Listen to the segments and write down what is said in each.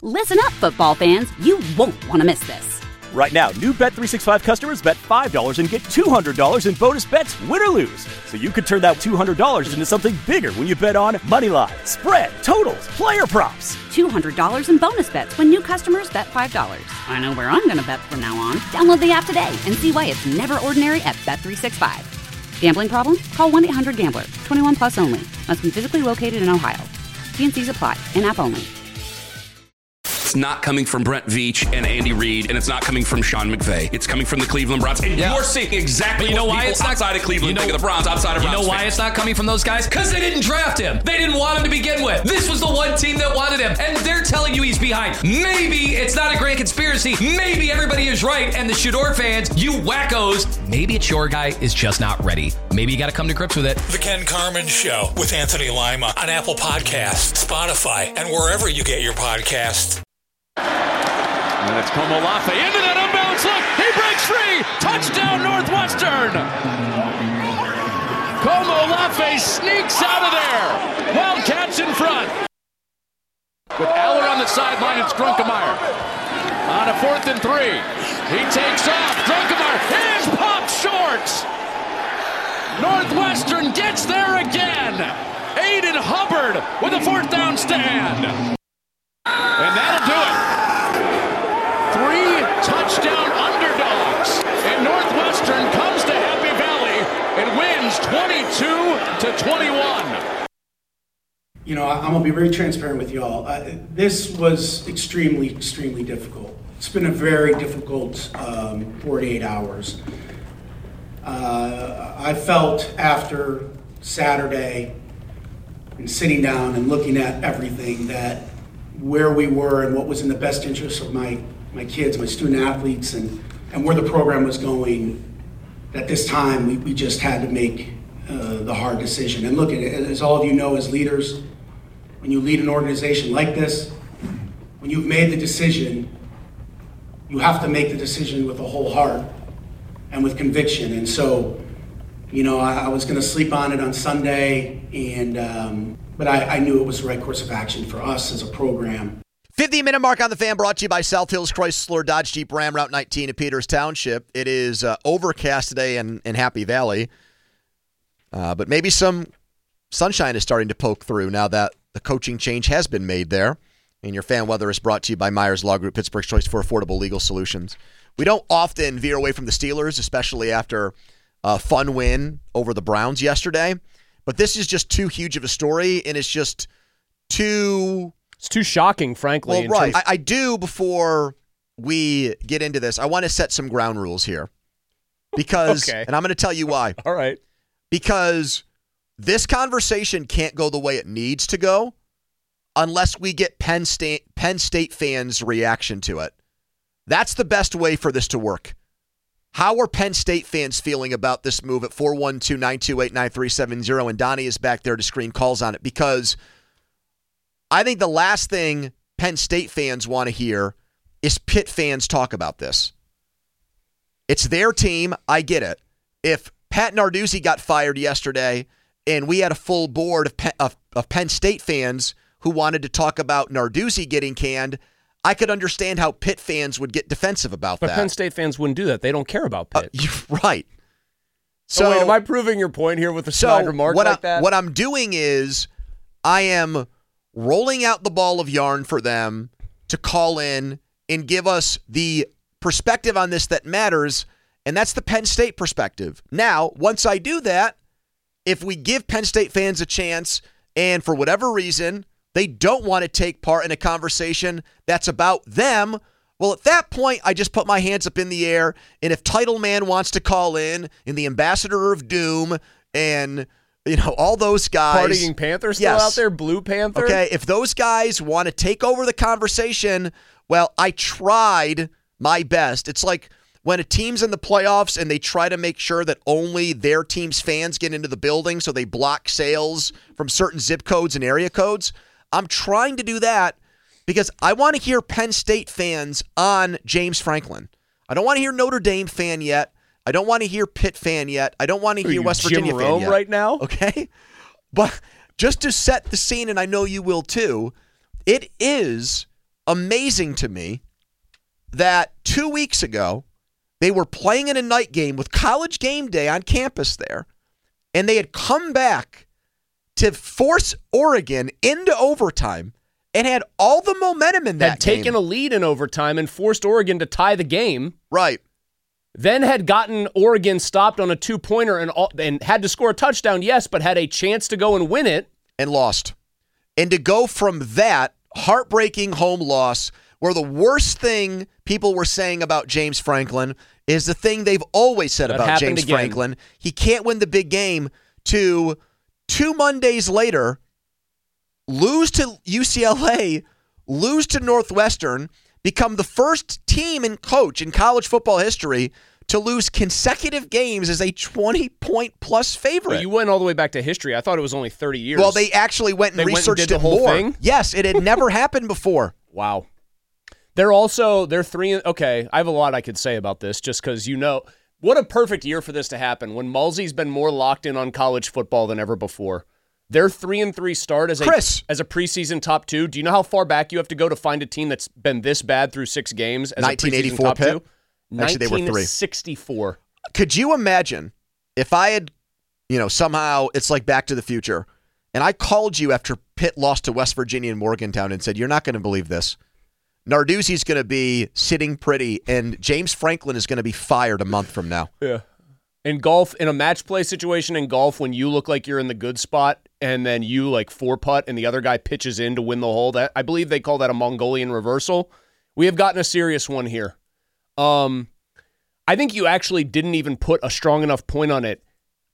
Listen up, football fans. You won't want to miss this. Right now, new Bet365 customers bet $5 and get $200 in bonus bets, win or lose. So you could turn that $200 into something bigger when you bet on money line, spread, totals, player props. $200 in bonus bets when new customers bet $5. I know where I'm going to bet from now on. Download the app today and see why it's never ordinary at Bet365. Gambling problem? Call 1-800-GAMBLER. 21 plus only. Must be physically located in Ohio. T&Cs apply. In-app only. It's not coming from Brent Veach and Andy Reid, and it's not coming from Sean McVay. It's coming from the Cleveland Browns. And you're seeing exactly what people outside of Cleveland think of the Browns, outside of Browns. You know why it's not coming from those guys? Because they didn't draft him. They didn't want him to begin with. This was the one team that wanted him, and they're telling you he's behind. Maybe it's not a grand conspiracy. Maybe everybody is right, and the Shador fans, you wackos, maybe it's your guy is just not ready. Maybe you got to come to grips with it. The Ken Carman Show with Anthony Lima on Apple Podcasts, Spotify, and wherever you get your podcasts. And it's Komolafe into that unbalanced look. He breaks free. Touchdown Northwestern. Komolafe sneaks out of there. Wildcats in front. With Aller on the sideline, it's Drunkemeyer. On a 4th and 3. He takes off. Drunkemeyer is popped short. Northwestern gets there again. Aiden Hubbard with a 4th down stand. And that'll do it. 3 touchdown underdogs. And Northwestern comes to Happy Valley and wins 22-21. You know, I'm going to be very transparent with y'all. This was extremely, extremely difficult. It's been a very difficult 48 hours. I felt after Saturday and sitting down and looking at everything that where we were and what was in the best interest of my kids, my student athletes, and where the program was going, at this time we just had to make the hard decision. And look, at it, as all of you know as leaders, when you lead an organization like this, when you've made the decision, you have to make the decision with a whole heart and with conviction. And so, you know, I was going to sleep on it on Sunday, but I knew it was the right course of action for us as a program. 50-minute mark on the Fan, brought to you by South Hills Chrysler Dodge Jeep Ram, Route 19 in Peters Township. It is overcast today in Happy Valley, but maybe some sunshine is starting to poke through now that the coaching change has been made there. And your fan weather is brought to you by Myers Law Group, Pittsburgh's choice for affordable legal solutions. We don't often veer away from the Steelers, especially after a fun win over the Browns yesterday. But this is just too huge of a story, and it's just too... It's too shocking, frankly. Well, right. I do, before we get into this, I want to set some ground rules here. Because, okay. And I'm going to tell you why. All right. Because this conversation can't go the way it needs to go unless we get Penn State fans' reaction to it. That's the best way for this to work. How are Penn State fans feeling about this move at 412-928-9370? And Donnie is back there to screen calls on it, because I think the last thing Penn State fans want to hear is Pitt fans talk about this. It's their team. I get it. If Pat Narduzzi got fired yesterday and we had a full board of Penn State fans who wanted to talk about Narduzzi getting canned, I could understand how Pitt fans would get defensive about that. But Penn State fans wouldn't do that. They don't care about Pitt. Right. So wait, am I proving your point here with a snide remark like that? What I'm doing is I am rolling out the ball of yarn for them to call in and give us the perspective on this that matters, and that's the Penn State perspective. Now, once I do that, if we give Penn State fans a chance and for whatever reason they don't want to take part in a conversation that's about them, well, at that point, I just put my hands up in the air, and if Title Man wants to call in, and the Ambassador of Doom, and all those guys. Partying Panther still out there? Blue Panther? Okay, if those guys want to take over the conversation, well, I tried my best. It's like when a team's in the playoffs and they try to make sure that only their team's fans get into the building, so they block sales from certain zip codes and area codes. I'm trying to do that because I want to hear Penn State fans on James Franklin. I don't want to hear Notre Dame fan yet. I don't want to hear Pitt fan yet. I don't want to hear West Virginia Jim fan Rome yet. right now? Okay? But just to set the scene, and I know you will too, it is amazing to me that 2 weeks ago, they were playing in a night game with College Game Day on campus there, and they had come back to force Oregon into overtime and had all the momentum in that game. Had taken a lead in overtime and forced Oregon to tie the game. Right. Then had gotten Oregon stopped on a 2-pointer and had to score a touchdown, yes, but had a chance to go and win it. And lost. And to go from that heartbreaking home loss, where the worst thing people were saying about James Franklin is the thing they've always said about James Franklin. He can't win the big game, to 2 Mondays later, lose to UCLA, lose to Northwestern, become the first team and coach in college football history to lose consecutive games as a 20-point-plus favorite. Well, you went all the way back to history. I thought it was only 30 years. Well, they actually went and researched it more. Thing? Yes, it had never happened before. Wow. They're 3. Okay, I have a lot I could say about this just because what a perfect year for this to happen when Mulsey's been more locked in on college football than ever before. Their 3-3 start as a preseason top 2. Do you know how far back you have to go to find a team that's been this bad through 6 games as 1984 a preseason top Pitt? 2? Actually, they were 3. 1964. Could you imagine if I had, somehow it's like Back to the Future, and I called you after Pitt lost to West Virginia and Morgantown and said, you're not going to believe this. Narduzzi's going to be sitting pretty, and James Franklin is going to be fired a month from now. Yeah. In golf, in a match play situation in golf, when you look like you're in the good spot and then you 4-putt and the other guy pitches in to win the hole, I believe they call that a Mongolian reversal. We have gotten a serious one here. I think you actually didn't even put a strong enough point on it.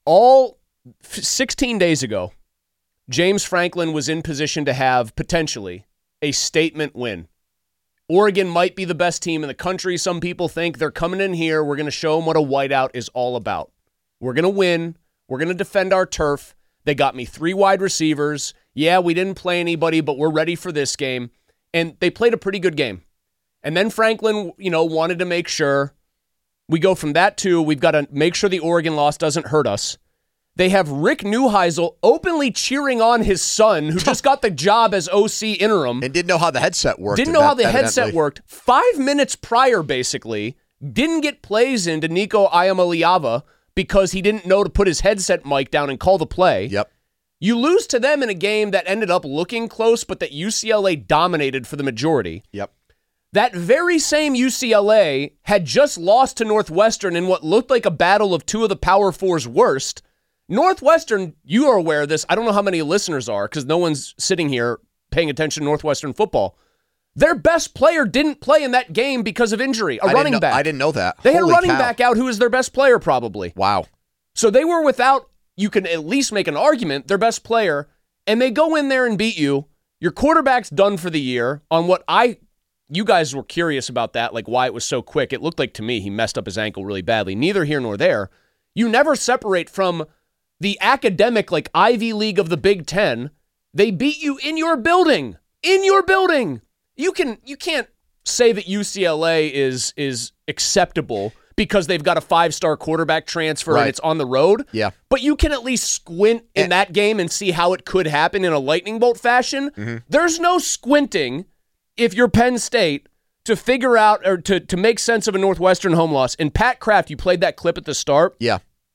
16 days ago, James Franklin was in position to have, potentially, a statement win. Oregon might be the best team in the country. Some people think they're coming in here. We're going to show them what a whiteout is all about. We're going to win. We're going to defend our turf. They got me 3 wide receivers. Yeah, we didn't play anybody, but we're ready for this game. And they played a pretty good game. And then Franklin, wanted to make sure. We go from that to we've got to make sure the Oregon loss doesn't hurt us. They have Rick Neuheisel openly cheering on his son, who just got the job as OC interim. And didn't know how the headset worked. Headset worked. 5 minutes prior, basically, didn't get plays into Nico Iamaleava because he didn't know to put his headset mic down and call the play. Yep. You lose to them in a game that ended up looking close, but that UCLA dominated for the majority. Yep. That very same UCLA had just lost to Northwestern in what looked like a battle of 2 of the Power Four's worst. Northwestern, you are aware of this. I don't know how many listeners are because no one's sitting here paying attention to Northwestern football. Their best player didn't play in that game because of injury, running back. I didn't know that. They had a running back out who was their best player probably. Wow. So they were without, you can at least make an argument, their best player, and they go in there and beat you. Your quarterback's done for the year on what you guys were curious about that, like why it was so quick. It looked like to me he messed up his ankle really badly. Neither here nor there. You never separate from the academic, Ivy League of the Big Ten. They beat you in your building. In your building. You can't say that UCLA is acceptable because they've got a 5-star quarterback transfer and it's on the road. Yeah. But you can at least squint in that game and see how it could happen in a lightning bolt fashion. Mm-hmm. There's no squinting if you're Penn State to figure out or to make sense of a Northwestern home loss. And Pat Kraft, you played that clip at the start. Yeah.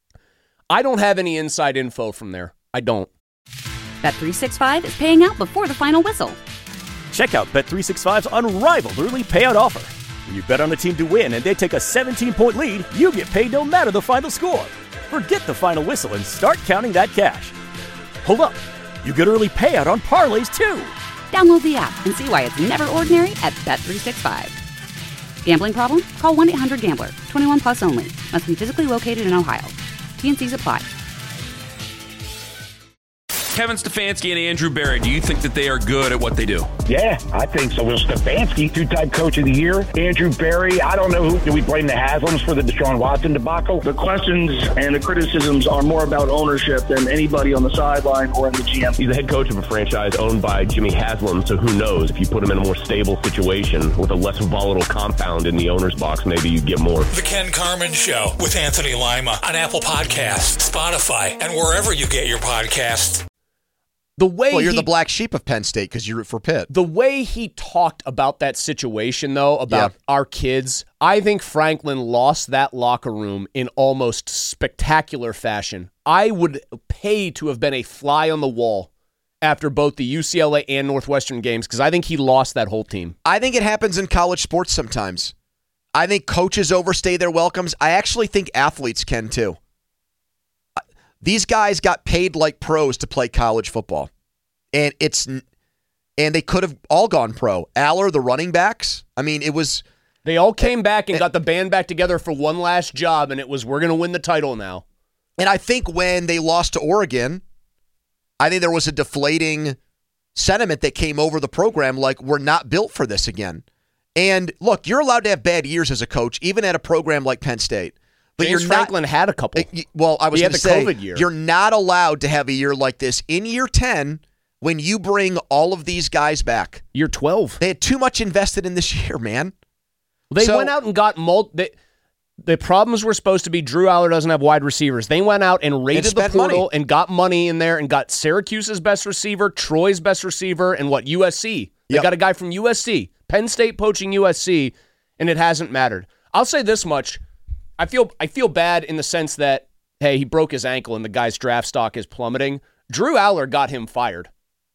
I don't have any inside info from there. I don't. Bet365 is paying out before the final whistle. Check out Bet365's unrivaled early payout offer. When you bet on a team to win and they take a 17-point lead, you get paid no matter the final score. Forget the final whistle and start counting that cash. Hold up. You get early payout on parlays, too. Download the app and see why it's never ordinary at Bet365. Gambling problem? Call 1-800-GAMBLER. 21 plus only. Must be physically located in Ohio. T&Cs apply. Kevin Stefanski and Andrew Berry, do you think that they are good at what they do? Yeah, I think so. Will Stefanski, 2-time coach of the year. Andrew Berry, I don't know do we blame the Haslams for the Deshaun Watson debacle? The questions and the criticisms are more about ownership than anybody on the sideline or in the GM. He's the head coach of a franchise owned by Jimmy Haslam, so who knows? If you put him in a more stable situation with a less volatile compound in the owner's box, maybe you get more. The Ken Carman Show with Anthony Lima on Apple Podcasts, Spotify, and wherever you get your podcasts. you're the black sheep of Penn State because you root for Pitt. The way he talked about that situation, though, about our kids, I think Franklin lost that locker room in almost spectacular fashion. I would pay to have been a fly on the wall after both the UCLA and Northwestern games because I think he lost that whole team. I think it happens in college sports sometimes. I think coaches overstay their welcomes. I actually think athletes can too. These guys got paid like pros to play college football. And they could have all gone pro. Aller, the running backs, I mean, it was... They all came back and got the band back together for one last job, and it was, we're going to win the title now. And I think when they lost to Oregon, I think there was a deflating sentiment that came over the program, like, we're not built for this again. And look, you're allowed to have bad years as a coach, even at a program like Penn State. But James Franklin had a couple. Well, I was going to say, COVID year. You're not allowed to have a year like this in year 10 when you bring all of these guys back. Year 12. They had too much invested in this year, man. They went out and got the problems were supposed to be Drew Aller doesn't have wide receivers. They went out and raided the portal and got money in there and got Syracuse's best receiver, Troy's best receiver, and USC. They got a guy from USC. Penn State poaching USC, and it hasn't mattered. I'll say this much. I feel bad in the sense that, hey, he broke his ankle and the guy's draft stock is plummeting. Drew Aller got him fired.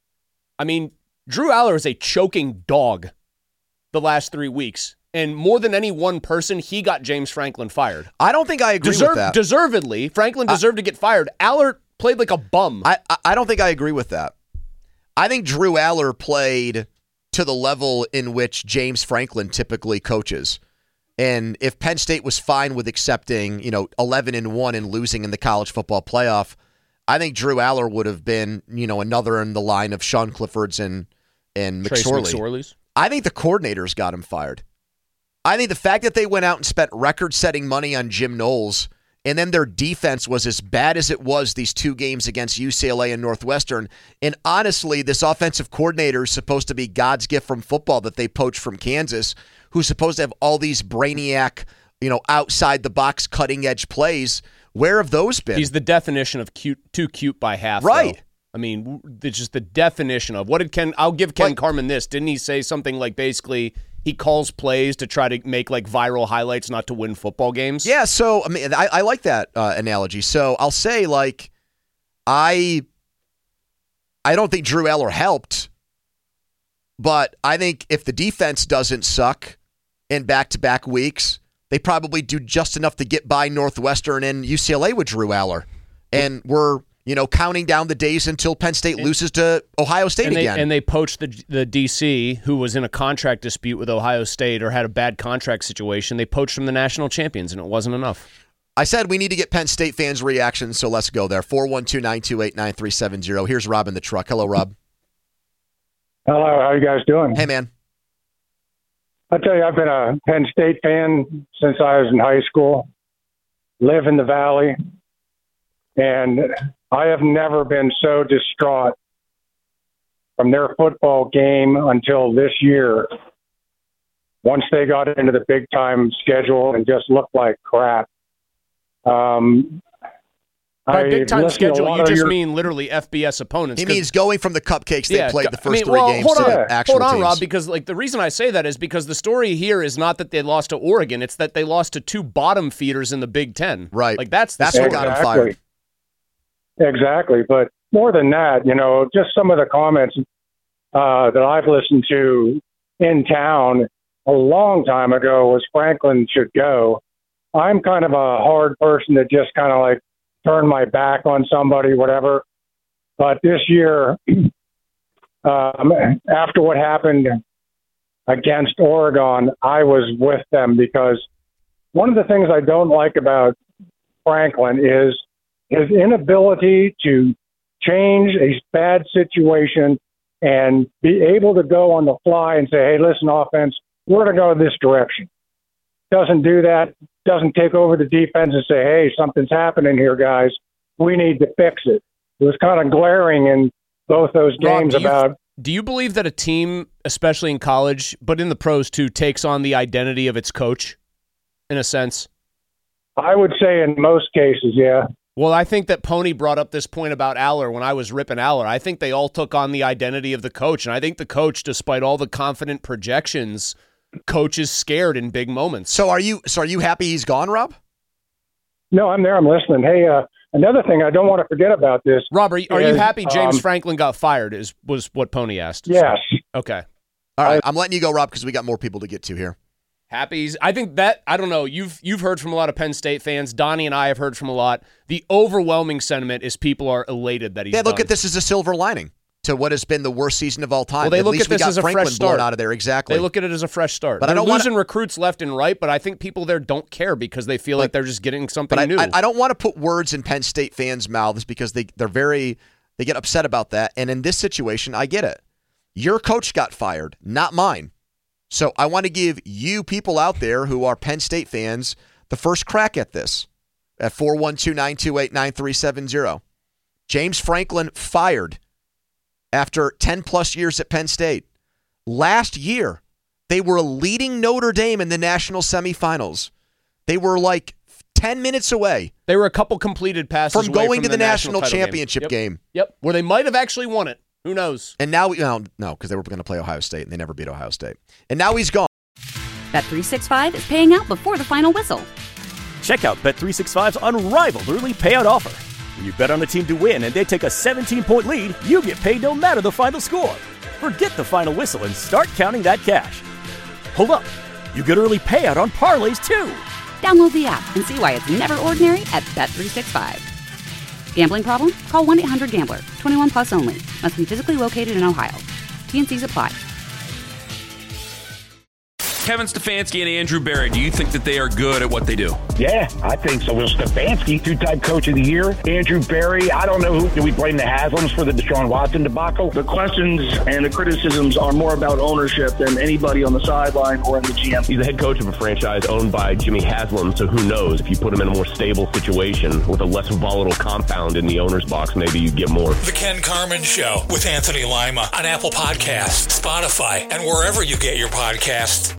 I mean, Drew Aller is a choking dog the last 3 weeks. And more than any one person, he got James Franklin fired. I don't think I agree with that. Deservedly. Franklin deserved to get fired. Aller played like a bum. I don't think I agree with that. I think Drew Aller played to the level in which James Franklin typically coaches. And if Penn State was fine with accepting, 11-1 and losing in the college football playoff, I think Drew Aller would have been, another in the line of Sean Clifford's and McSorley's. I think the coordinators got him fired. I think the fact that they went out and spent record-setting money on Jim Knowles, and then their defense was as bad as it was these 2 games against UCLA and Northwestern. And honestly, this offensive coordinator is supposed to be God's gift from football that they poached from Kansas, who's supposed to have all these brainiac, outside-the-box, cutting-edge plays. Where have those been? He's the definition of too cute by half. Right. Though. I mean, it's just the definition of what did Ken. I'll give Ken Carman this. Didn't he say something like basically he calls plays to try to make like viral highlights, not to win football games? Yeah. So I mean, I like that analogy. So I'll say I don't think Drew Aller helped, but I think if the defense doesn't suck in back-to-back weeks, they probably do just enough to get by Northwestern and UCLA with Drew Aller, and we're counting down the days until Penn State loses to Ohio State again. And they poached the DC, who was in a contract dispute with Ohio State or had a bad contract situation. They poached from the national champions, and it wasn't enough. I said we need to get Penn State fans' reactions, so let's go there. 412-928-9370. Here's Rob in the truck. Hello, Rob. Hello, how you guys doing? Hey, man. I tell you, I've been a Penn State fan since I was in high school. Live in the Valley. And I have never been so distraught from their football game until this year. Once they got into the big-time schedule and just looked like crap. By big-time schedule, you just mean literally FBS opponents. He means going from the cupcakes they played the first 3 games to the actual teams. Hold on, teams. Rob, because the reason I say that is because the story here is not that they lost to Oregon, it's that they lost to 2 bottom feeders in the Big Ten. Right. That's what got him fired. Exactly. But more than that, just some of the comments that I've listened to in town a long time ago was Franklin should go. I'm kind of a hard person to just kind of turn my back on somebody, whatever. But this year, after what happened against Oregon, I was with them because one of the things I don't like about Franklin is his inability to change a bad situation and be able to go on the fly and say, hey, listen, offense, we're going to go this direction. Doesn't do that, doesn't take over the defense and say, hey, something's happening here, guys. We need to fix it. It was kind of glaring in both those games. Do you believe that a team, especially in college, but in the pros too, takes on the identity of its coach, in a sense? I would say in most cases, yeah. Well, I think that Pony brought up this point about Aller when I was ripping Aller. I think they all took on the identity of the coach, and I think the coach, despite all the confident projections, coach is scared in big moments. So are you happy he's gone, Rob? No, I'm there. I'm listening. Hey, another thing I don't want to forget about this. Rob, are you happy James Franklin got fired? Was what Pony asked. Yes. Okay. All right. I'm letting you go, Rob, because we got more people to get to here. Happy. I think that, I don't know, you've heard from a lot of Penn State fans. Donnie and I have heard from a lot. The overwhelming sentiment is people are elated that he's look done. at this as a silver lining to what has been the worst season of all time. Well, they at look least at this we got as a Franklin fresh start. blown out of there. Exactly. They look at it as a fresh start. But they're I don't losing recruits left and right, but I think people there don't care because they feel like they're just getting something new. I don't want to put words in Penn State fans' mouths because they get upset about that. And in this situation, I get it. Your coach got fired, not mine. So I want to give you people out there who are Penn State fans the first crack at this at 412-928-9370. James Franklin fired after 10-plus years at Penn State. Last year, they were leading Notre Dame in the national semifinals. They were like 10 minutes away. They were a couple completed passes from going to the national championship game. Yep, where they might have actually won it. Who knows? And now, no, because they were going to play Ohio State, and they never beat Ohio State. And now he's gone. Bet365 is paying out before the final whistle. Check out Bet365's unrivaled early payout offer. When you bet on a team to win and they take a 17-point lead, you get paid no matter the final score. Forget the final whistle and start counting that cash. Hold up. You get early payout on parlays, too. Download the app and see why it's never ordinary at Bet365. Gambling problem? Call 1-800-GAMBLER. 21 plus only. Must be physically located in Ohio. T&Cs apply. Kevin Stefanski and Andrew Berry, do you think that they are good at what they do? Yeah, I think so. Will Stefanski, two-time coach of the year. Andrew Berry, I don't know who. Do we blame the Haslams for the Deshaun Watson debacle? The questions and the criticisms are more about ownership than anybody on the sideline or in the GM. He's the head coach of a franchise owned by Jimmy Haslam, so who knows? If you put him in a more stable situation with a less volatile compound in the owner's box, maybe you get more. The Ken Carman Show with Anthony Lima on Apple Podcasts, Spotify, and wherever you get your podcasts.